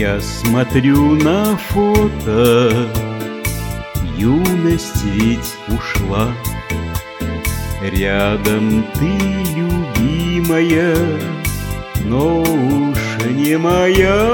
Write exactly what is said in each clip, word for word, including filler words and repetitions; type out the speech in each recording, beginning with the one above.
Я смотрю на фото, юность ведь ушла. Рядом ты, любимая, но уж не моя.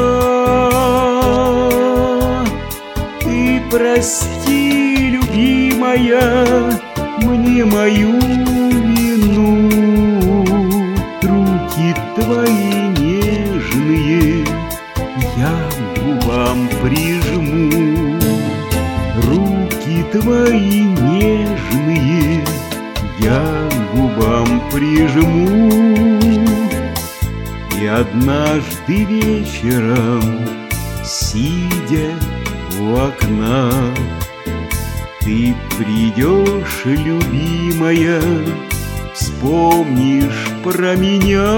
Ты прости, любимая, мне мою вину. Руки твои нежные я к губам прижму. Руки твои нежные я к губам прижму. И однажды вечером, сидя у окна, ты придешь, любимая, вспомнишь про меня.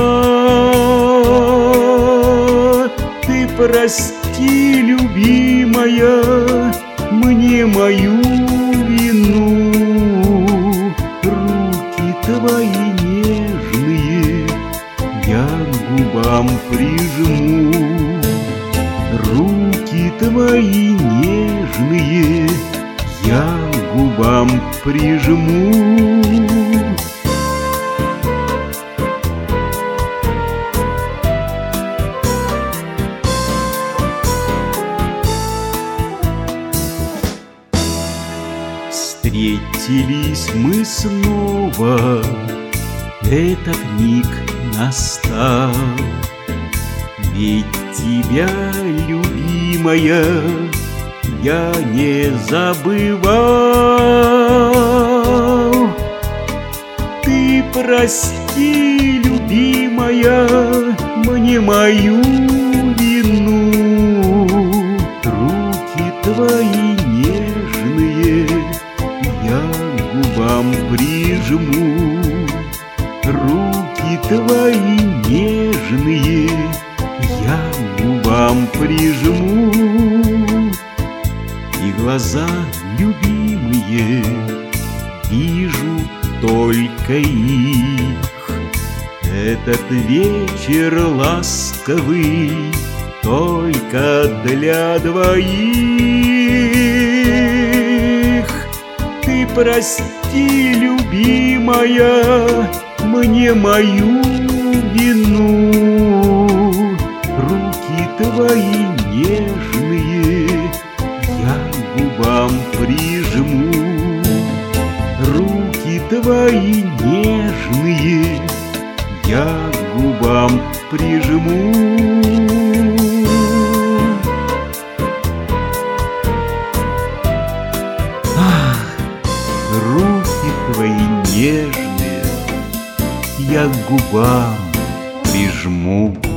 Ты прости, любимая, мне мою вину. Руки твои нежные я к губам прижму. Руки твои нежные я к губам прижму. Встретились мы снова, этот миг настал. Ведь тебя, любимая, я не забывал. Ты прости, любимая, мне мою вину. Руки твои нежные я к губам прижму. Руки твои нежные я к губам прижму. И глаза любимые, вижу только их. Этот вечер ласковый только для двоих. Ты прости, любимая, мне мою вину. Руки твои нежные я к губам прижму. Руки твои нежные я к губам прижму. Ах, руки твои нежные я к губам прижму.